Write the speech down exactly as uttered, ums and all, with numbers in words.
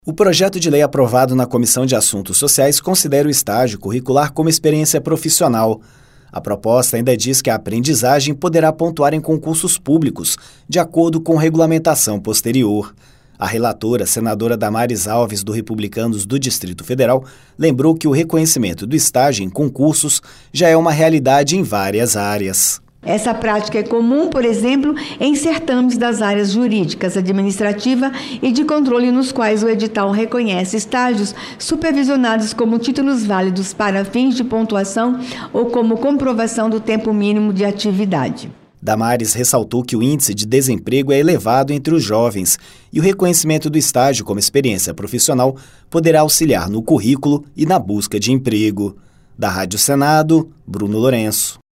O projeto de lei aprovado na Comissão de Assuntos Sociais considera o estágio curricular como experiência profissional. A proposta ainda diz que a aprendizagem poderá pontuar em concursos públicos, de acordo com regulamentação posterior. A relatora, senadora Damares Alves, do Republicanos do Distrito Federal, lembrou que o reconhecimento do estágio em concursos já é uma realidade em várias áreas. Essa prática é comum, por exemplo, em certames das áreas jurídicas, administrativa e de controle nos quais o edital reconhece estágios supervisionados como títulos válidos para fins de pontuação ou como comprovação do tempo mínimo de atividade. Damares ressaltou que o índice de desemprego é elevado entre os jovens e o reconhecimento do estágio como experiência profissional poderá auxiliar no currículo e na busca de emprego. Da Rádio Senado, Bruno Lourenço.